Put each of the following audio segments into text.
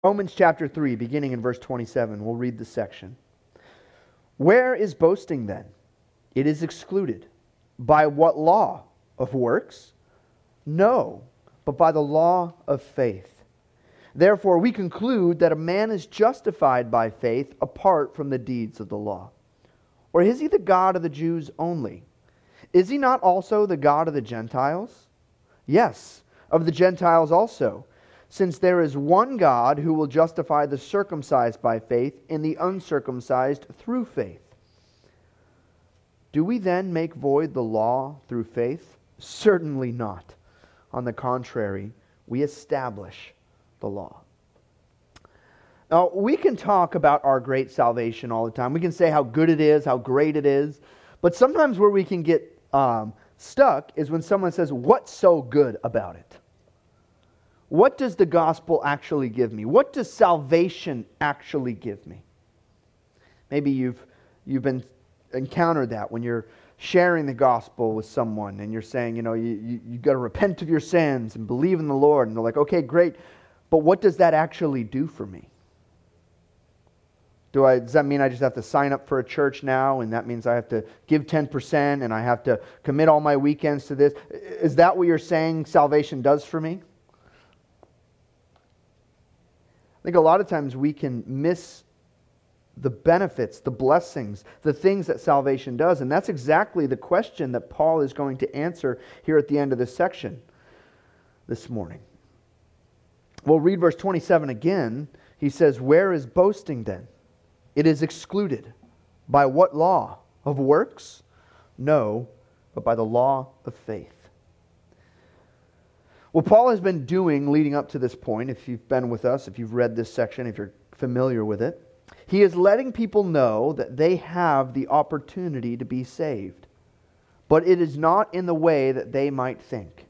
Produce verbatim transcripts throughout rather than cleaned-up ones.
Romans chapter three, beginning in verse twenty-seven. We'll read the section. Where is boasting then? It is excluded. By what law? Of works? No, but by the law of faith. Therefore we conclude that a man is justified by faith apart from the deeds of the law. Or is he the God of the Jews only? Is he not also the God of the Gentiles? Yes, of the Gentiles also, since there is one God who will justify the circumcised by faith and the uncircumcised through faith. Do we then make void the law through faith? Certainly not. On the contrary, we establish the law. Now, we can talk about our great salvation all the time. We can say how good it is, how great it is. But sometimes where we can get um, stuck is when someone says, what's so good about it? What does the gospel actually give me? What does salvation actually give me? Maybe you've you've been encountered that when you're sharing the gospel with someone and you're saying, you know, you, you, you've got to repent of your sins and believe in the Lord. And they're like, okay, great. But what does that actually do for me? Do I, does that mean I just have to sign up for a church now and that means I have to give ten percent and I have to commit all my weekends to this? Is that what you're saying salvation does for me? I think a lot of times we can miss the benefits, the blessings, the things that salvation does. And that's exactly the question that Paul is going to answer here at the end of this section this morning. We'll read verse twenty-seven again. He says, where is boasting then? It is excluded. By what law? Of works? No, but by the law of faith. What Paul has been doing leading up to this point, if you've been with us, if you've read this section, if you're familiar with it, he is letting people know that they have the opportunity to be saved. But it is not in the way that they might think.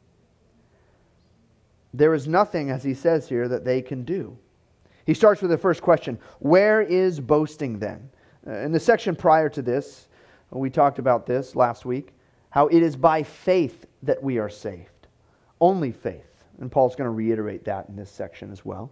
There is nothing, as he says here, that they can do. He starts with the first question, where is boasting then? In the section prior to this, we talked about this last week, how it is by faith that we are saved. Only faith. And Paul's going to reiterate that in this section as well.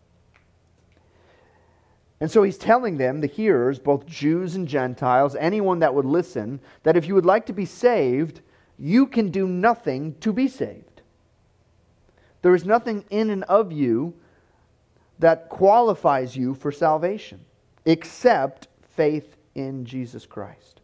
And so he's telling them, the hearers, both Jews and Gentiles, anyone that would listen, that if you would like to be saved, you can do nothing to be saved. There is nothing in and of you that qualifies you for salvation, except faith in Jesus Christ.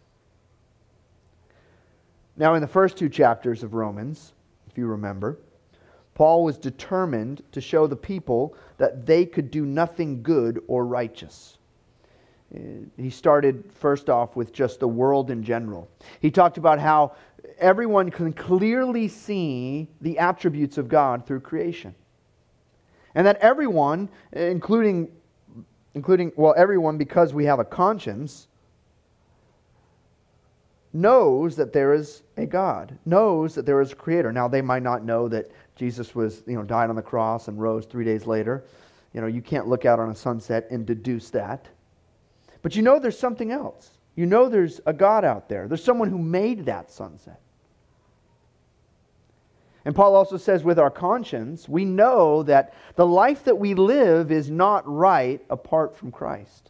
Now, in the first two chapters of Romans, if you remember, Paul was determined to show the people that they could do nothing good or righteous. He started first off with just the world in general. He talked about how everyone can clearly see the attributes of God through creation. And that everyone, including, including well, everyone because we have a conscience, knows that there is a God, knows that there is a Creator. Now, they might not know that Jesus was, you know, died on the cross and rose three days later. You know, you can't look out on a sunset and deduce that. But you know there's something else. You know there's a God out there. There's someone who made that sunset. And Paul also says with our conscience, we know that the life that we live is not right apart from Christ.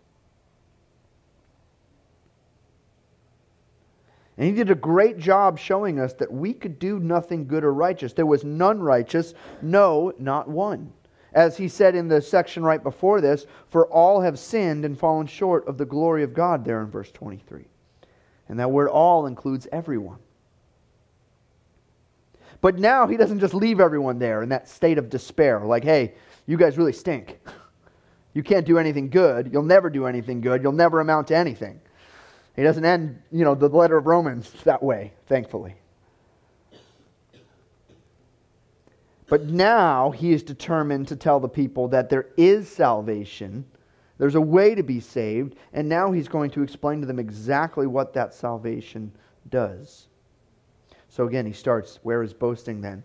And he did a great job showing us that we could do nothing good or righteous. There was none righteous, no, not one. As he said in the section right before this, for all have sinned and fallen short of the glory of God, there in verse twenty-three. And that word all includes everyone. But now he doesn't just leave everyone there in that state of despair, like, hey, you guys really stink. You can't do anything good. You'll never do anything good. You'll never amount to anything. He doesn't end, you know, the letter of Romans that way, thankfully. But now he is determined to tell the people that there is salvation, there's a way to be saved, and now he's going to explain to them exactly what that salvation does. So again, he starts, where is boasting then?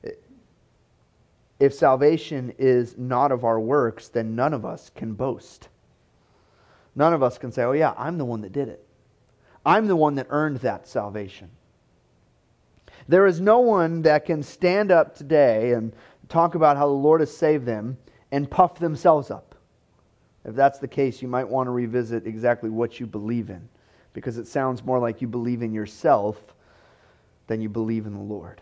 If salvation is not of our works, then none of us can boast. None of us can say, oh yeah, I'm the one that did it. I'm the one that earned that salvation. There is no one that can stand up today and talk about how the Lord has saved them and puff themselves up. If that's the case, you might want to revisit exactly what you believe in, because it sounds more like you believe in yourself than you believe in the Lord.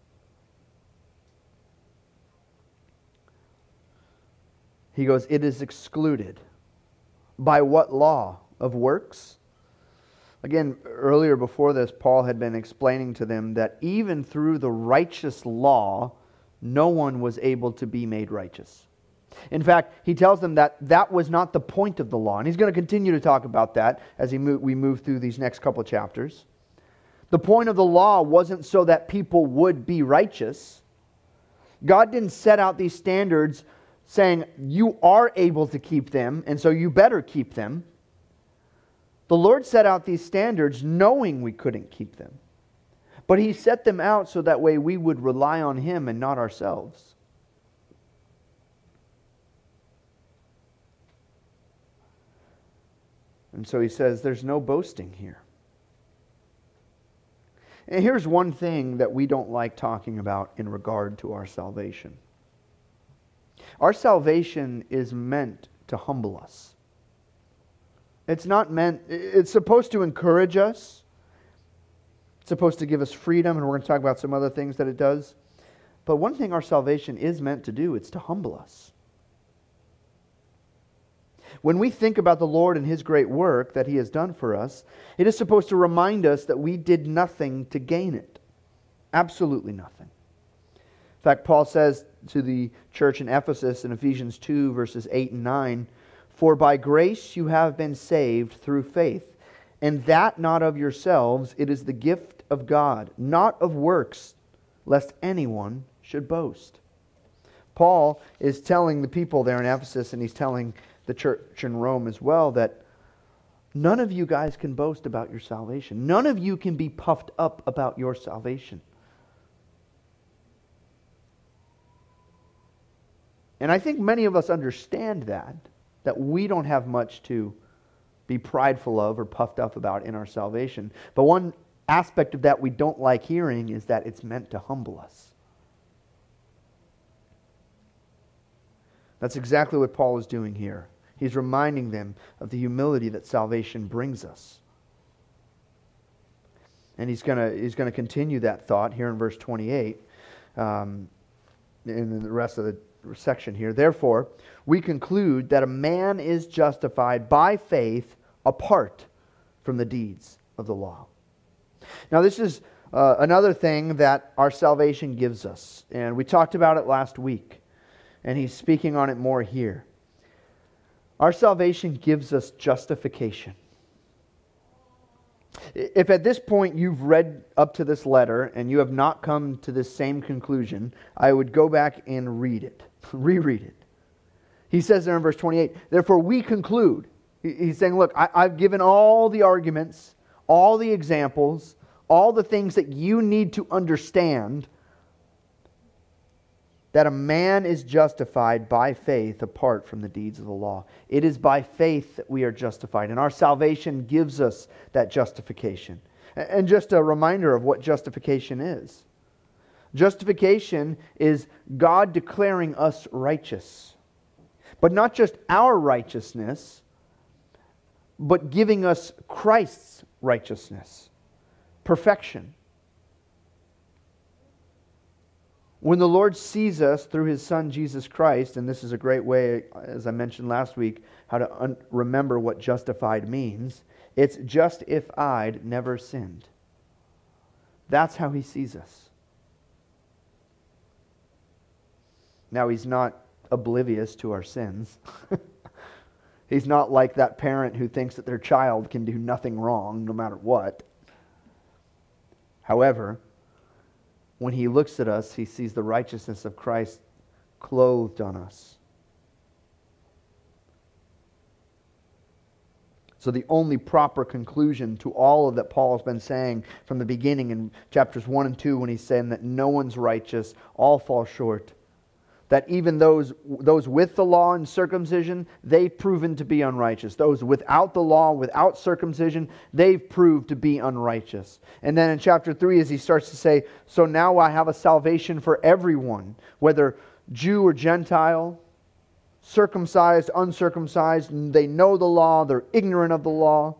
He goes, it is excluded. By what law? Of works? Again, earlier before this, Paul had been explaining to them that even through the righteous law, no one was able to be made righteous. In fact, he tells them that that was not the point of the law. And he's going to continue to talk about that as he move, we move through these next couple chapters. The point of the law wasn't so that people would be righteous. God didn't set out these standards saying, you are able to keep them, and so you better keep them. The Lord set out these standards knowing we couldn't keep them. But He set them out so that way we would rely on Him and not ourselves. And so He says, there's no boasting here. And here's one thing that we don't like talking about in regard to our salvation. Our salvation is meant to humble us. It's not meant, it's supposed to encourage us. It's supposed to give us freedom, and we're going to talk about some other things that it does. But one thing our salvation is meant to do, it's to humble us. When we think about the Lord and His great work that He has done for us, it is supposed to remind us that we did nothing to gain it. Absolutely nothing. In fact, Paul says to the church in Ephesus in Ephesians two, verses eight and nine, for by grace you have been saved through faith, and that not of yourselves, it is the gift of God, not of works, lest anyone should boast. Paul is telling the people there in Ephesus, and he's telling the church in Rome as well, that none of you guys can boast about your salvation. None of you can be puffed up about your salvation. And I think many of us understand that, that we don't have much to be prideful of or puffed up about in our salvation. But one aspect of that we don't like hearing is that it's meant to humble us. That's exactly what Paul is doing here. He's reminding them of the humility that salvation brings us. And he's going to he's going to continue that thought here in verse twenty-eight, um, in the rest of the section here. Therefore, we conclude that a man is justified by faith apart from the deeds of the law. Now, this is uh, another thing that our salvation gives us. And we talked about it last week. And he's speaking on it more here. Our salvation gives us justification. If at this point you've read up to this letter and you have not come to this same conclusion, I would go back and read it. Reread it. He says there in verse twenty-eight, therefore we conclude. He's saying, look, I, I've given all the arguments, all the examples, all the things that you need to understand that a man is justified by faith apart from the deeds of the law. It is by faith that we are justified, and our salvation gives us that justification. And just a reminder of what justification is. Justification is God declaring us righteous. But not just our righteousness, but giving us Christ's righteousness. Perfection. When the Lord sees us through His Son, Jesus Christ, and this is a great way, as I mentioned last week, how to un- remember what justified means. It's just if I'd never sinned. That's how He sees us. Now, He's not oblivious to our sins. He's not like that parent who thinks that their child can do nothing wrong no matter what. However, when He looks at us, He sees the righteousness of Christ clothed on us. So the only proper conclusion to all of that Paul has been saying from the beginning in chapters one and two, when he's saying that no one's righteous, all fall short, that even those, those with the law and circumcision, they've proven to be unrighteous. Those without the law, without circumcision, they've proved to be unrighteous. And then in chapter three, as he starts to say, so now I have a salvation for everyone, whether Jew or Gentile, circumcised, uncircumcised, and they know the law, they're ignorant of the law.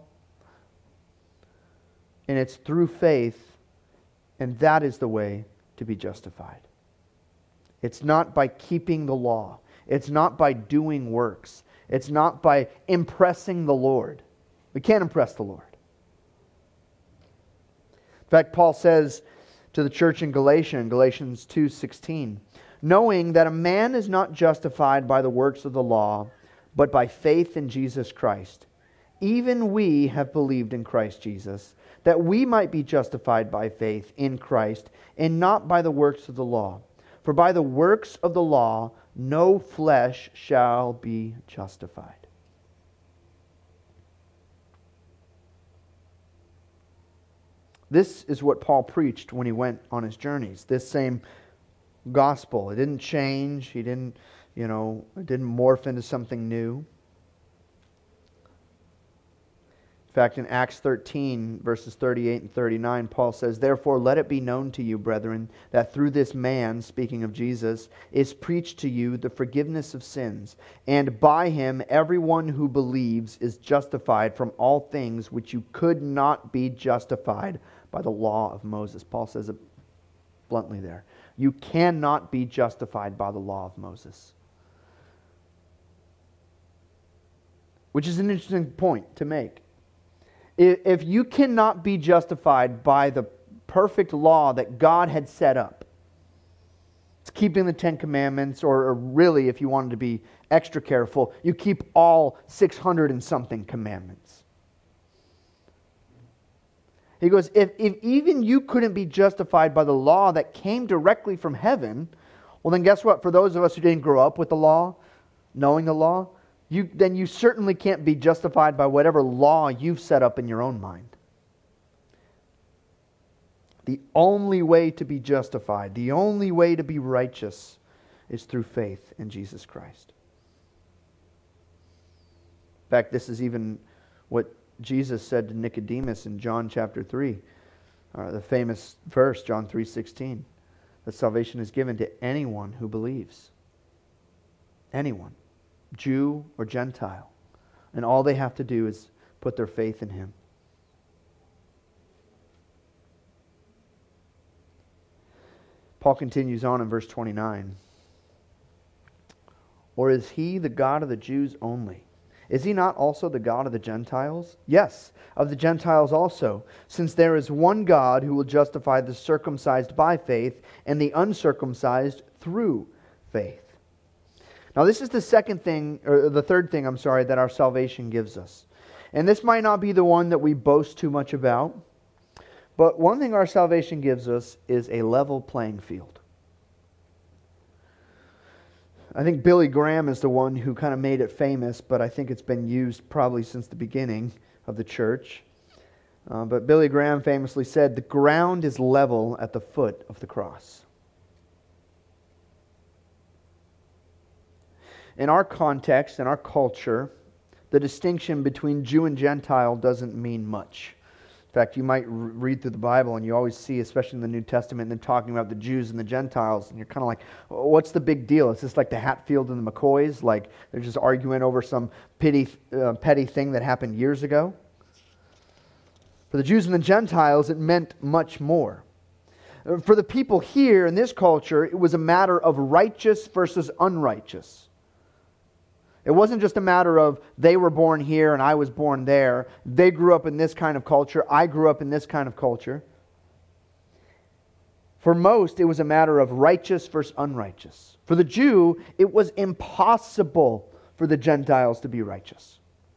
And it's through faith, and that is the way to be justified. It's not by keeping the law. It's not by doing works. It's not by impressing the Lord. We can't impress the Lord. In fact, Paul says to the church in Galatia, in Galatians two sixteen, knowing that a man is not justified by the works of the law, but by faith in Jesus Christ. Even we have believed in Christ Jesus, that we might be justified by faith in Christ, and not by the works of the law. For by the works of the law, no flesh shall be justified. This is what Paul preached when he went on his journeys. This same gospel. It didn't change. He didn't, you know, it didn't morph into something new. In fact, in Acts thirteen, verses thirty-eight and thirty-nine, Paul says, therefore let it be known to you, brethren, that through this man, speaking of Jesus, is preached to you the forgiveness of sins, and by him everyone who believes is justified from all things which you could not be justified by the law of Moses. Paul says it bluntly there. You cannot be justified by the law of Moses. Which is an interesting point to make. If you cannot be justified by the perfect law that God had set up, it's keeping the Ten Commandments, or, or really, if you wanted to be extra careful, you keep all six hundred and something commandments. He goes, if, if even you couldn't be justified by the law that came directly from heaven, well then guess what? For those of us who didn't grow up with the law, knowing the law, You, then you certainly can't be justified by whatever law you've set up in your own mind. The only way to be justified, the only way to be righteous, is through faith in Jesus Christ. In fact, this is even what Jesus said to Nicodemus in John chapter three. Uh, the famous verse, John three sixteen. That salvation is given to anyone who believes. Anyone. Jew or Gentile. And all they have to do is put their faith in Him. Paul continues on in verse twenty-nine. Or is He the God of the Jews only? Is He not also the God of the Gentiles? Yes, of the Gentiles also, since there is one God who will justify the circumcised by faith and the uncircumcised through faith. Now this is the second thing, or the third thing, I'm sorry, that our salvation gives us. And this might not be the one that we boast too much about, but one thing our salvation gives us is a level playing field. I think Billy Graham is the one who kind of made it famous, but I think it's been used probably since the beginning of the church. Uh, but Billy Graham famously said, the ground is level at the foot of the cross. In our context, in our culture, the distinction between Jew and Gentile doesn't mean much. In fact, you might read through the Bible and you always see, especially in the New Testament, them talking about the Jews and the Gentiles, and you're kind of like, what's the big deal? Is this like the Hatfield and the McCoys? Like they're just arguing over some petty, uh, petty thing that happened years ago? For the Jews and the Gentiles, it meant much more. For the people here in this culture, it was a matter of righteous versus unrighteous. It wasn't just a matter of they were born here and I was born there. They grew up in this kind of culture. I grew up in this kind of culture. For most, it was a matter of righteous versus unrighteous. For the Jew, it was impossible for the Gentiles to be righteous.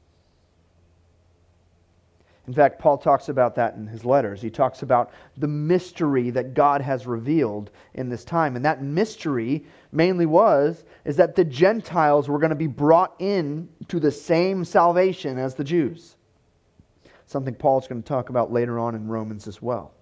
In fact, Paul talks about that in his letters. He talks about the mystery that God has revealed in this time. And that mystery mainly was, is that the Gentiles were going to be brought in to the same salvation as the Jews. Something Paul's going to talk about later on in Romans as well.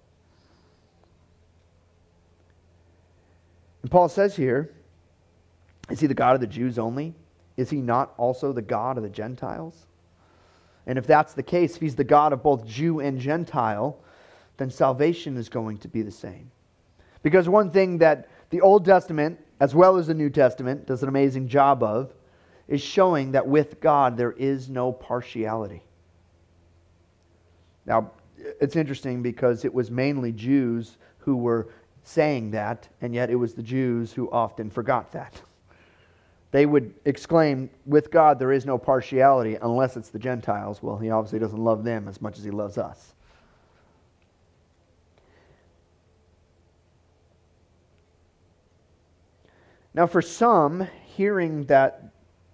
And Paul says here, is He the God of the Jews only? Is He not also the God of the Gentiles? And if that's the case, if He's the God of both Jew and Gentile, then salvation is going to be the same. Because one thing that the Old Testament, as well as the New Testament, does an amazing job of, is showing that with God there is no partiality. Now, it's interesting because it was mainly Jews who were saying that, and yet it was the Jews who often forgot that. They would exclaim, with God there is no partiality unless it's the Gentiles. Well, he obviously doesn't love them as much as he loves us. Now, for some, hearing that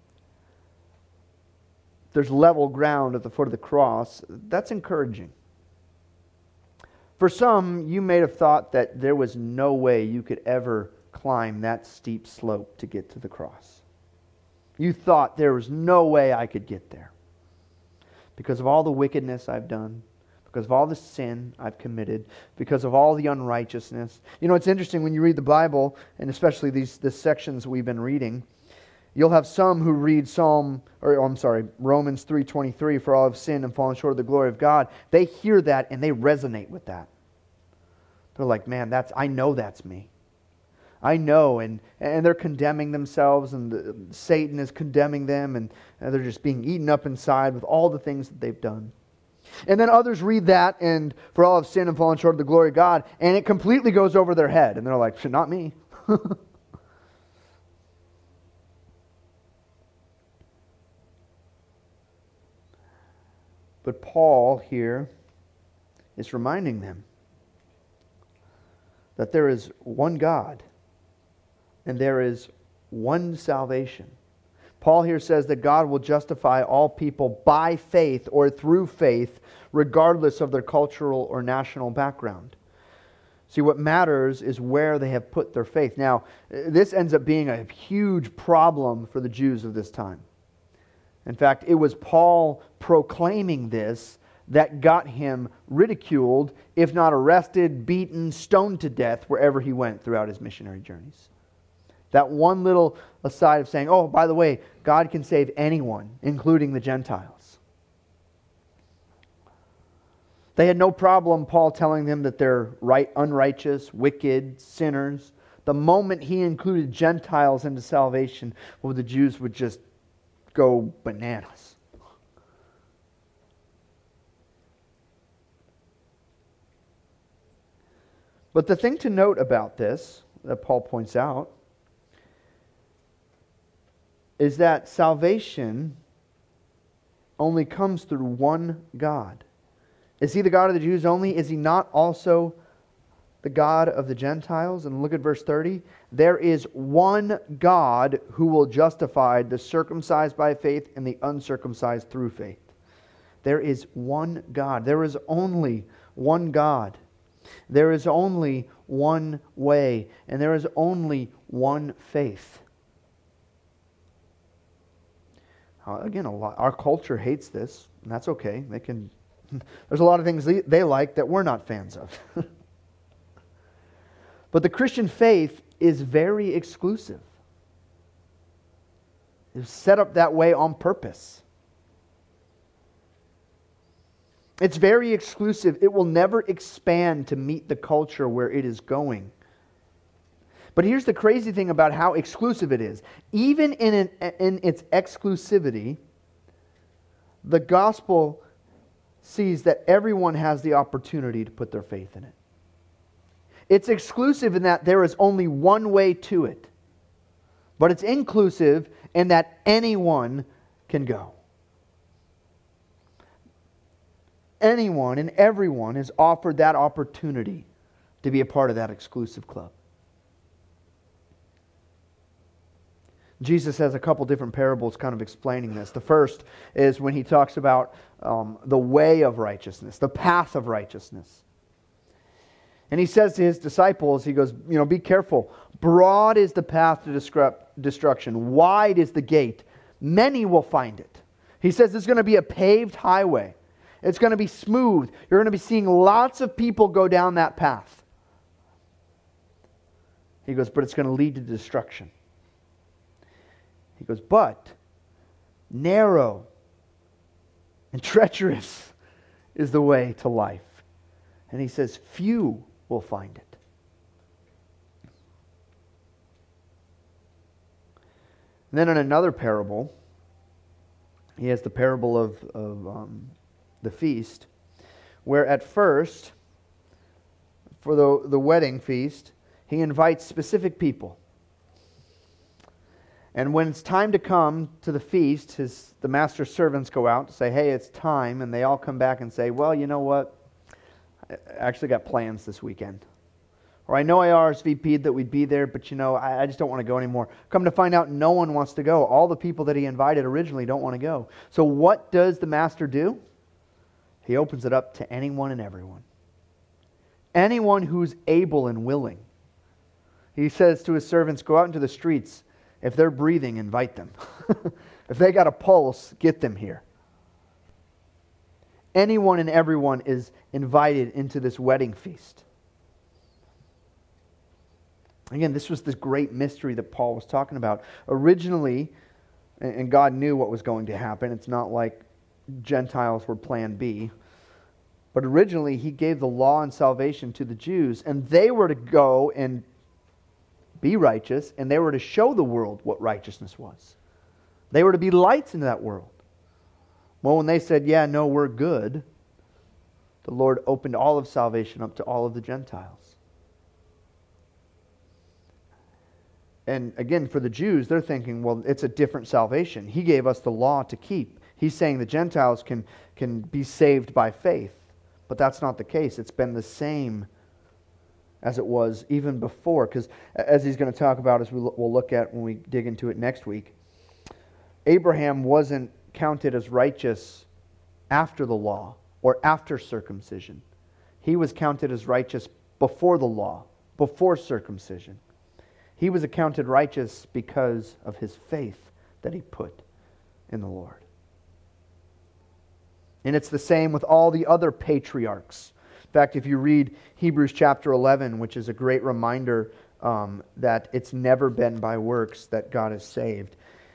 there's level ground at the foot of the cross, that's encouraging. For some, you may have thought that there was no way you could ever climb that steep slope to get to the cross. You thought there was no way I could get there because of all the wickedness I've done, because of all the sin I've committed, because of all the unrighteousness. You know, it's interesting when you read the Bible, and especially these the sections we've been reading, you'll have some who read Psalm, or I'm sorry, Romans three twenty-three, for all have sinned and fallen short of the glory of God. They hear that and they resonate with that. They're like, man, that's I know that's me. I know, and, and they're condemning themselves, and the, Satan is condemning them, and, and they're just being eaten up inside with all the things that they've done. And then others read that, and for all have sinned and fallen short of the glory of God, and it completely goes over their head, and they're like, not me. But Paul here is reminding them that there is one God and there is one salvation. Paul here says that God will justify all people by faith or through faith, regardless of their cultural or national background. See, what matters is where they have put their faith. Now, this ends up being a huge problem for the Jews of this time. In fact, it was Paul proclaiming this that got him ridiculed, if not arrested, beaten, stoned to death wherever he went throughout his missionary journeys. That one little aside of saying, oh, by the way, God can save anyone, including the Gentiles. They had no problem, Paul telling them that they're right, unrighteous, wicked, sinners. The moment he included Gentiles into salvation, well, the Jews would just go bananas. But the thing to note about this, that Paul points out, is that salvation only comes through one God. Is He the God of the Jews only? Is He not also the God of the Gentiles? And look at verse thirty. There is one God who will justify the circumcised by faith and the uncircumcised through faith. There is one God. There is only one God. There is only one way. And there is only one faith. Uh, again, a lot, our culture hates this, and that's okay. They can. There's a lot of things they, they like that we're not fans of. But the Christian faith is very exclusive. It's set up that way on purpose. It's very exclusive. It will never expand to meet the culture where it is going. But here's the crazy thing about how exclusive it is. Even in, an, in its exclusivity, the gospel sees that everyone has the opportunity to put their faith in it. It's exclusive in that there is only one way to it. But it's inclusive in that anyone can go. Anyone and everyone is offered that opportunity to be a part of that exclusive club. Jesus has a couple different parables kind of explaining this. The first is when He talks about um, the way of righteousness, the path of righteousness. And He says to His disciples, He goes, you know, be careful. Broad is the path to destruction. Wide is the gate. Many will find it. He says it's going to be a paved highway. It's going to be smooth. You're going to be seeing lots of people go down that path. He goes, but it's going to lead to destruction. He goes, but narrow and treacherous is the way to life. And He says, few will find it. And then in another parable, he has the parable of, of um, the feast, where at first, for the, the wedding feast, he invites specific people. And when it's time to come to the feast, his the master's servants go out to say, hey, it's time. And they all come back and say, well, you know what? I actually got plans this weekend. Or I know I R S V P'd that we'd be there, but you know, I, I just don't want to go anymore. Come to find out, no one wants to go. All the people that he invited originally don't want to go. So what does the master do? He opens it up to anyone and everyone. Anyone who's able and willing. He says to his servants, go out into the streets. If they're breathing, invite them. If they got a pulse, get them here. Anyone and everyone is invited into this wedding feast. Again, this was this great mystery that Paul was talking about. Originally, and God knew what was going to happen. It's not like Gentiles were plan B. But originally, he gave the law and salvation to the Jews, and they were to go and be righteous, and they were to show the world what righteousness was. They were to be lights in that world. Well, when they said, yeah, no, we're good, the Lord opened all of salvation up to all of the Gentiles. And again, for the Jews, they're thinking, well, it's a different salvation. He gave us the law to keep. He's saying the Gentiles can, can be saved by faith. But that's not the case. It's been the same as it was even before. Because as he's going to talk about, as we'll look at when we dig into it next week, Abraham wasn't counted as righteous after the law or after circumcision. He was counted as righteous before the law, before circumcision. He was accounted righteous because of his faith that he put in the Lord. And it's the same with all the other patriarchs. In fact, if you read Hebrews chapter eleven, which is a great reminder um, that it's never been by works that God is saved.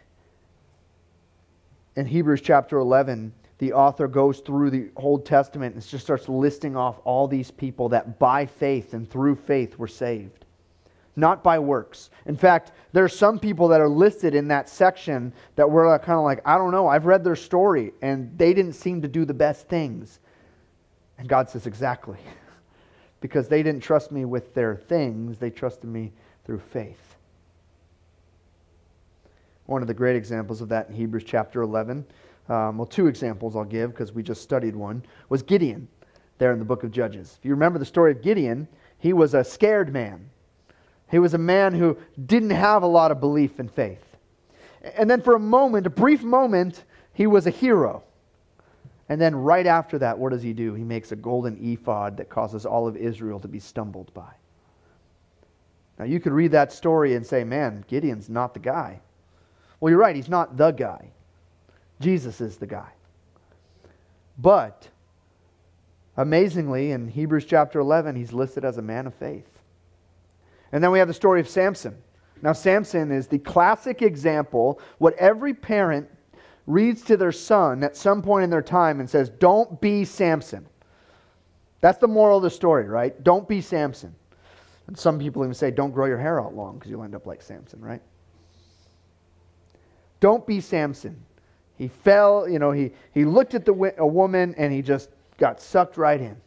In Hebrews chapter eleven, the author goes through the Old Testament and just starts listing off all these people that by faith and through faith were saved. Not by works. In fact, there are some people that are listed in that section that were kind of like, I don't know, I've read their story and they didn't seem to do the best things. And God says, exactly. Because they didn't trust me with their things, they trusted me through faith. One of the great examples of that in Hebrews chapter eleven, um, well, two examples I'll give because we just studied one, was Gideon there in the book of Judges. If you remember the story of Gideon, he was a scared man. He was a man who didn't have a lot of belief and faith. And then for a moment, a brief moment, he was a hero. And then right after that, what does he do? He makes a golden ephod that causes all of Israel to be stumbled by. Now you could read that story and say, man, Gideon's not the guy. Well, you're right, he's not the guy. Jesus is the guy. But, amazingly, in Hebrews chapter eleven, he's listed as a man of faith. And then we have the story of Samson. Now, Samson is the classic example, what every parent reads to their son at some point in their time and says, don't be Samson. That's the moral of the story, right? Don't be Samson. And some people even say, don't grow your hair out long because you'll end up like Samson, right? Don't be Samson. He fell, you know, he, he looked at the a woman and he just got sucked right in.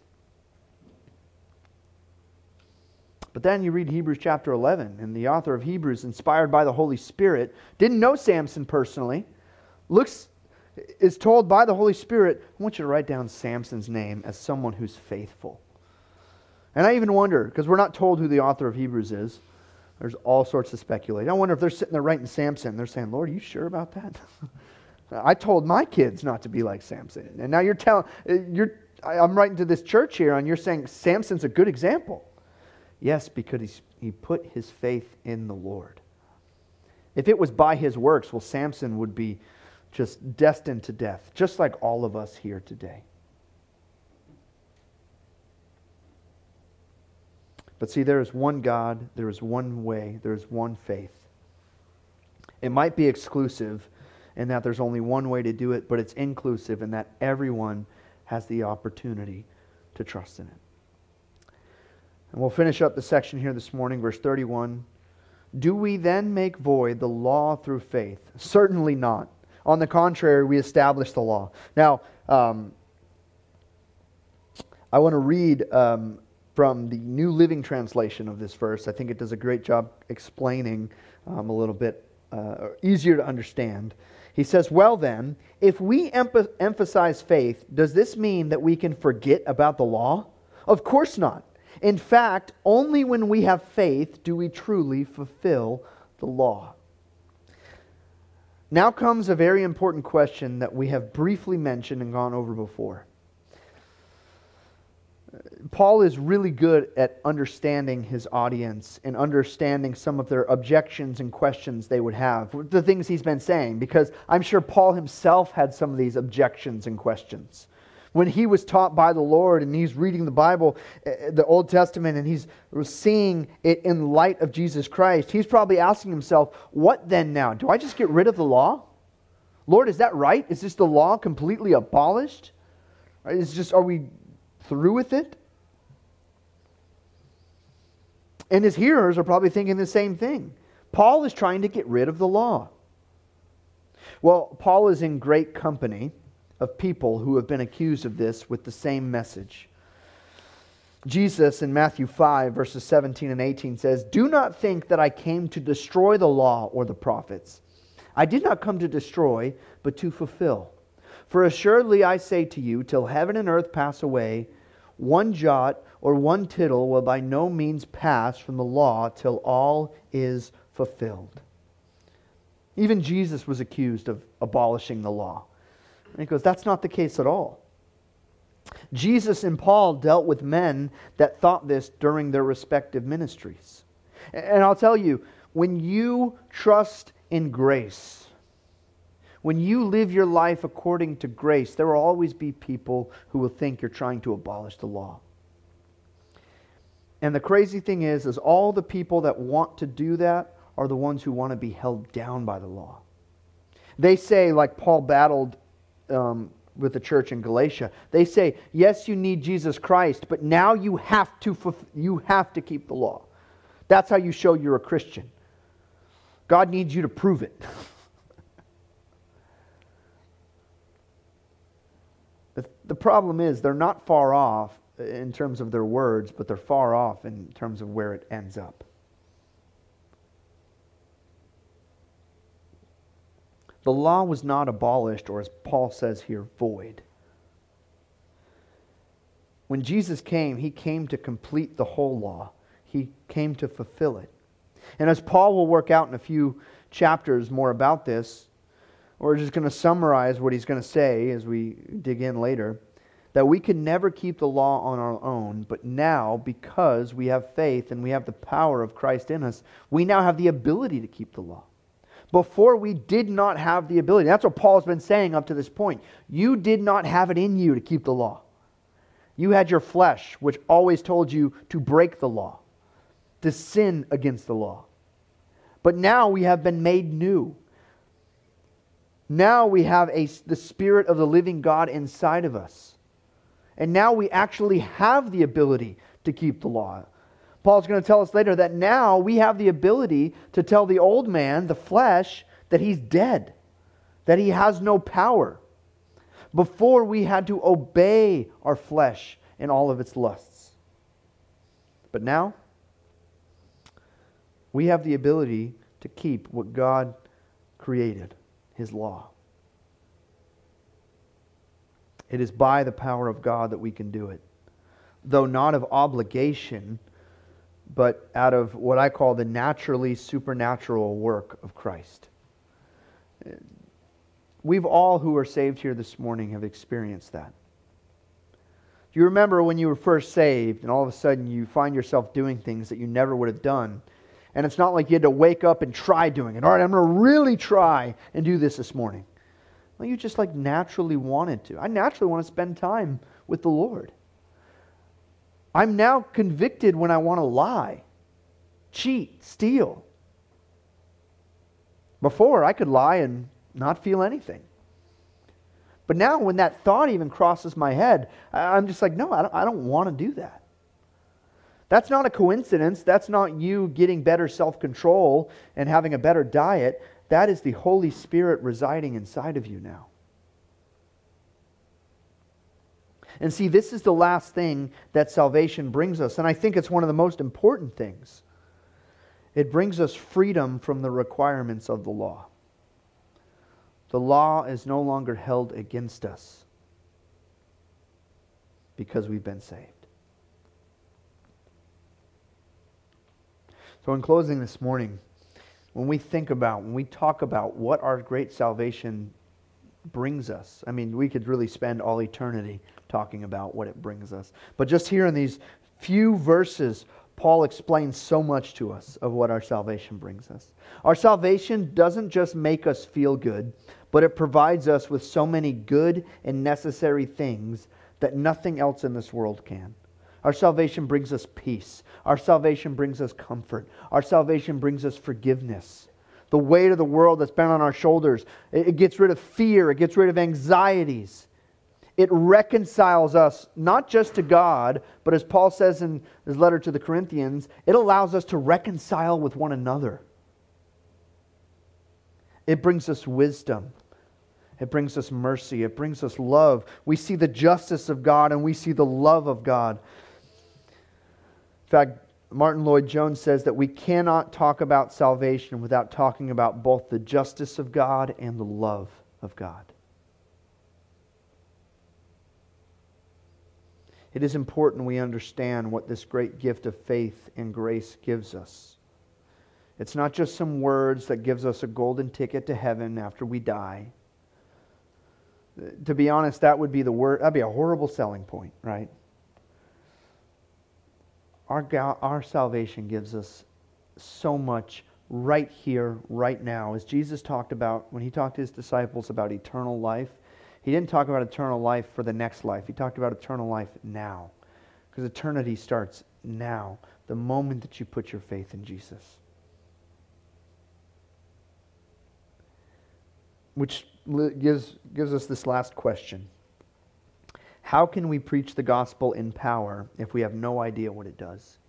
But then you read Hebrews chapter eleven, and the author of Hebrews, inspired by the Holy Spirit, didn't know Samson personally, looks, is told by the Holy Spirit, I want you to write down Samson's name as someone who's faithful. And I even wonder, because we're not told who the author of Hebrews is, there's all sorts of speculation. I wonder if they're sitting there writing Samson, they're saying, Lord, are you sure about that? I told my kids not to be like Samson. And now you're telling, you're, I'm writing to this church here, and you're saying Samson's a good example. Yes, because he's, he put his faith in the Lord. If it was by his works, well, Samson would be just destined to death, just like all of us here today. But see, there is one God, there is one way, there is one faith. It might be exclusive in that there's only one way to do it, but it's inclusive in that everyone has the opportunity to trust in it. And we'll finish up the section here this morning, verse thirty-one. Do we then make void the law through faith? Certainly not. On the contrary, we establish the law. Now, um, I want to read um, from the New Living Translation of this verse. I think it does a great job explaining um, a little bit uh, easier to understand. He says, well then, if we emph- emphasize faith, does this mean that we can forget about the law? Of course not. In fact, only when we have faith do we truly fulfill the law. Now comes a very important question that we have briefly mentioned and gone over before. Paul is really good at understanding his audience and understanding some of their objections and questions they would have, the things he's been saying, because I'm sure Paul himself had some of these objections and questions. When he was taught by the Lord and he's reading the Bible, the Old Testament, and he's seeing it in light of Jesus Christ, he's probably asking himself, what then now? Do I just get rid of the law? Lord, is that right? Is this the law completely abolished? Is just, are we through with it? And his hearers are probably thinking the same thing. Paul is trying to get rid of the law. Well, Paul is in great company of people who have been accused of this with the same message. Jesus in Matthew five, verses seventeen and eighteen says, do not think that I came to destroy the law or the prophets. I did not come to destroy, but to fulfill. For assuredly I say to you, till heaven and earth pass away, one jot or one tittle will by no means pass from the law till all is fulfilled. Even Jesus was accused of abolishing the law. And he goes, that's not the case at all. Jesus and Paul dealt with men that thought this during their respective ministries. And I'll tell you, when you trust in grace, when you live your life according to grace, there will always be people who will think you're trying to abolish the law. And the crazy thing is, is all the people that want to do that are the ones who want to be held down by the law. They say, like Paul battled um, with the church in Galatia, they say, yes, you need Jesus Christ, but now you have to fulf- you have to keep the law. That's how you show you're a Christian. God needs you to prove it. the, the problem is they're not far off in terms of their words, but they're far off in terms of where it ends up. The law was not abolished, or as Paul says here, void. When Jesus came, He came to complete the whole law. He came to fulfill it. And as Paul will work out in a few chapters more about this, we're just going to summarize what he's going to say as we dig in later, that we can never keep the law on our own, but now, because we have faith and we have the power of Christ in us, we now have the ability to keep the law. Before, we did not have the ability. That's what Paul's been saying up to this point. You did not have it in you to keep the law. You had your flesh, which always told you to break the law, to sin against the law. But now we have been made new. Now we have a, the Spirit of the living God inside of us. And now we actually have the ability to keep the law. Paul's going to tell us later that now we have the ability to tell the old man, the flesh, that he's dead, that he has no power. Before, we had to obey our flesh in all of its lusts. But now, we have the ability to keep what God created, His law. It is by the power of God that we can do it. Though not of obligation, but out of what I call the naturally supernatural work of Christ. We've all who are saved here this morning have experienced that. Do you remember when you were first saved and all of a sudden you find yourself doing things that you never would have done? And it's not like you had to wake up and try doing it. All right, I'm going to really try and do this this morning. Well, you just like naturally wanted to. I naturally want to spend time with the Lord. I'm now convicted when I want to lie, cheat, steal. Before, I could lie and not feel anything. But now when that thought even crosses my head, I'm just like, no, I don't, I don't want to do that. That's not a coincidence. That's not you getting better self-control and having a better diet. That is the Holy Spirit residing inside of you now. And see, this is the last thing that salvation brings us. And I think it's one of the most important things. It brings us freedom from the requirements of the law. The law is no longer held against us because we've been saved. So in closing this morning, when we think about, when we talk about what our great salvation brings us, I mean, we could really spend all eternity talking about what it brings us. But just here in these few verses, Paul explains so much to us of what our salvation brings us. Our salvation doesn't just make us feel good, but it provides us with so many good and necessary things that nothing else in this world can. Our salvation brings us peace. Our salvation brings us comfort. Our salvation brings us forgiveness. The weight of the world that's been on our shoulders, it gets rid of fear. It gets rid of anxieties. It reconciles us not just to God, but as Paul says in his letter to the Corinthians, it allows us to reconcile with one another. It brings us wisdom. It brings us mercy. It brings us love. We see the justice of God and we see the love of God. In fact, Martin Lloyd-Jones says that we cannot talk about salvation without talking about both the justice of God and the love of God. It is important we understand what this great gift of faith and grace gives us. It's not just some words that gives us a golden ticket to heaven after we die. To be honest, that would be the word, that'd be a horrible selling point, right? Our, our salvation gives us so much right here, right now. As Jesus talked about, when He talked to His disciples about eternal life, He didn't talk about eternal life for the next life. He talked about eternal life now. Because eternity starts now, the moment that you put your faith in Jesus. Which gives, gives us this last question. How can we preach the gospel in power if we have no idea what it does?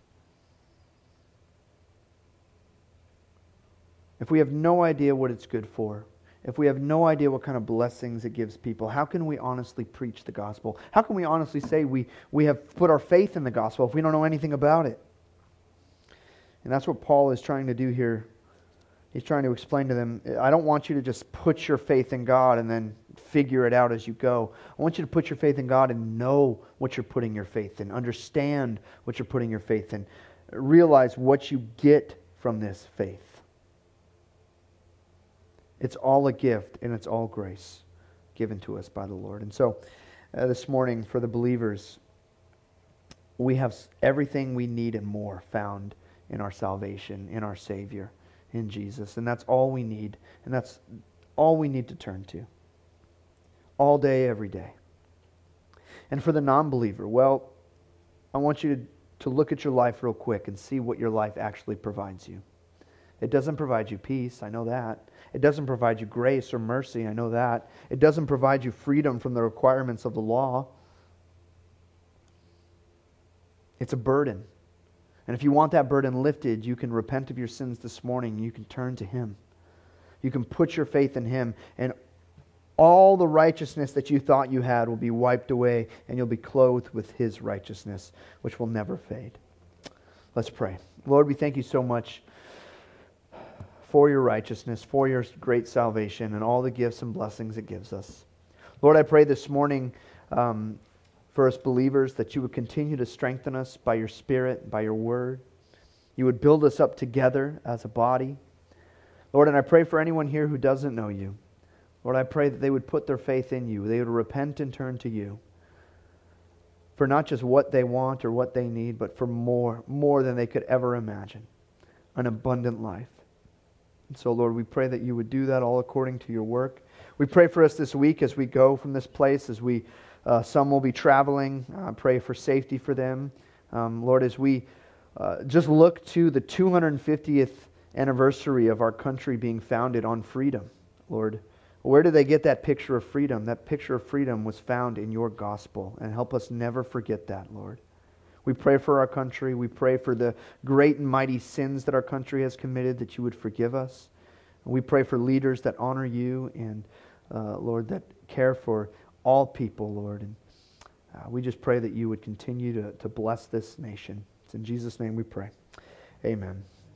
If we have no idea what it's good for, if we have no idea what kind of blessings it gives people, how can we honestly preach the gospel? How can we honestly say we, we have put our faith in the gospel if we don't know anything about it? And that's what Paul is trying to do here. He's trying to explain to them, I don't want you to just put your faith in God and then figure it out as you go. I want you to put your faith in God and know what you're putting your faith in. Understand what you're putting your faith in. Realize what you get from this faith. It's all a gift and it's all grace given to us by the Lord. And so uh, this morning for the believers, we have everything we need and more found in our salvation, in our Savior, in Jesus. And that's all we need. And that's all we need to turn to. All day, every day. And for the non-believer, well, I want you to, to look at your life real quick and see what your life actually provides you. It doesn't provide you peace, I know that. It doesn't provide you grace or mercy, I know that. It doesn't provide you freedom from the requirements of the law. It's a burden. And if you want that burden lifted, you can repent of your sins this morning. You can turn to Him. You can put your faith in Him, and all the righteousness that you thought you had will be wiped away, and you'll be clothed with His righteousness, which will never fade. Let's pray. Lord, we thank You so much for Your righteousness, for Your great salvation, and all the gifts and blessings it gives us. Lord, I pray this morning um, for us believers that You would continue to strengthen us by Your Spirit, by Your Word. You would build us up together as a body. Lord, and I pray for anyone here who doesn't know You. Lord, I pray that they would put their faith in You. They would repent and turn to You for not just what they want or what they need, but for more, more than they could ever imagine. An abundant life. And so, Lord, we pray that You would do that all according to Your work. We pray for us this week as we go from this place, as we, uh, some will be traveling. Uh, pray for safety for them. Um, Lord, as we uh, just look to the two hundred fiftieth anniversary of our country being founded on freedom, Lord, where did they get that picture of freedom? That picture of freedom was found in Your gospel, and help us never forget that, Lord. We pray for our country. We pray for the great and mighty sins that our country has committed, that You would forgive us. We pray for leaders that honor you and, uh, Lord, that care for all people, Lord. And uh, we just pray that you would continue to, to bless this nation. It's in Jesus' name we pray. Amen.